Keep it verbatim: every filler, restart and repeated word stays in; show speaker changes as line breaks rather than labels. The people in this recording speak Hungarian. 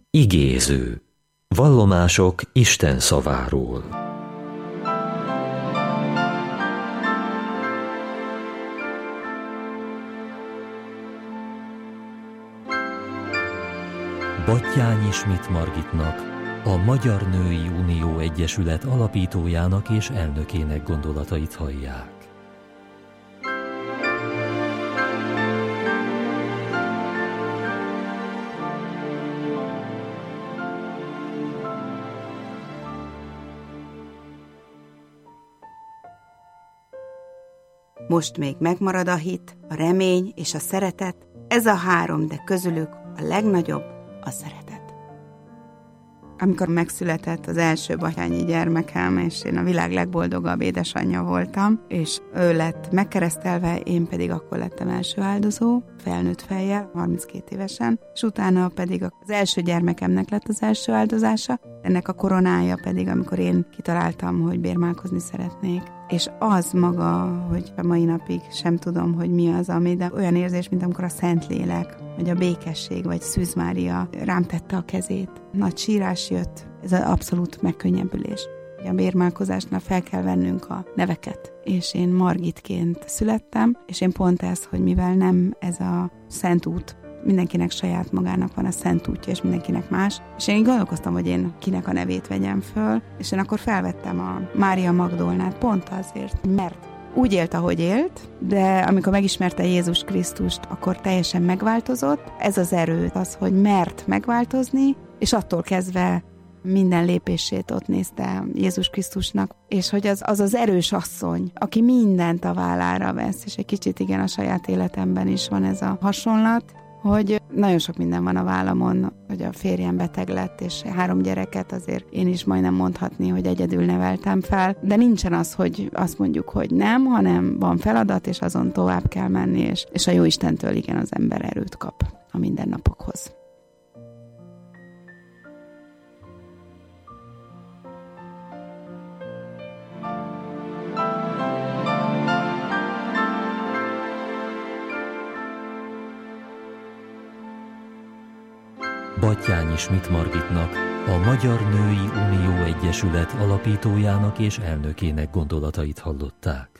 Igéző. Vallomások Isten szaváról. Batthyány Schmidt Margitnak, a Magyar Női Unió Egyesület alapítójának és elnökének gondolatait hallják.
Most még megmarad a hit, a remény és a szeretet, ez a három, de közülük a legnagyobb a szeretet. Amikor megszületett az első batthyányi gyermekem, és én a világ legboldogabb édesanyja voltam, és ő lett megkeresztelve, én pedig akkor lettem első áldozó, felnőtt fejjel, harminckét évesen, és utána pedig az első gyermekemnek lett az első áldozása, ennek a koronája pedig, amikor én kitaláltam, hogy bérmálkozni szeretnék. És az maga, hogy a mai napig sem tudom, hogy mi az, ami, de olyan érzés, mint amikor a Szentlélek, vagy a békesség, vagy Szűz Mária rám tette a kezét. Nagy sírás jött, ez az abszolút megkönnyebbülés. A bérmálkozásnál fel kell vennünk a neveket, és én Margitként születtem, és én pont ez, hogy mivel nem ez a szent út, mindenkinek saját magának van a szent útja, és mindenkinek más. És én így gondolkoztam, hogy én kinek a nevét vegyem föl, és én akkor felvettem a Mária Magdolnát pont azért, mert úgy élt, ahogy élt, de amikor megismerte Jézus Krisztust, akkor teljesen megváltozott. Ez az erő, az, hogy mert megváltozni, és attól kezdve minden lépését ott nézte Jézus Krisztusnak, és hogy az, az az erős asszony, aki mindent a vállára vesz, és egy kicsit igen, a saját életemben is van ez a hasonlat, hogy nagyon sok minden van a vállamon, hogy a férjem beteg lett, és három gyereket azért én is majdnem mondhatni, hogy egyedül neveltem fel, de nincsen az, hogy azt mondjuk, hogy nem, hanem van feladat, és azon tovább kell menni, és, és a Jóistentől igen az ember erőt kap a mindennapokhoz.
Batthyány Schmidt Margitnak, a Magyar Női Unió Egyesület alapítójának és elnökének gondolatait hallották.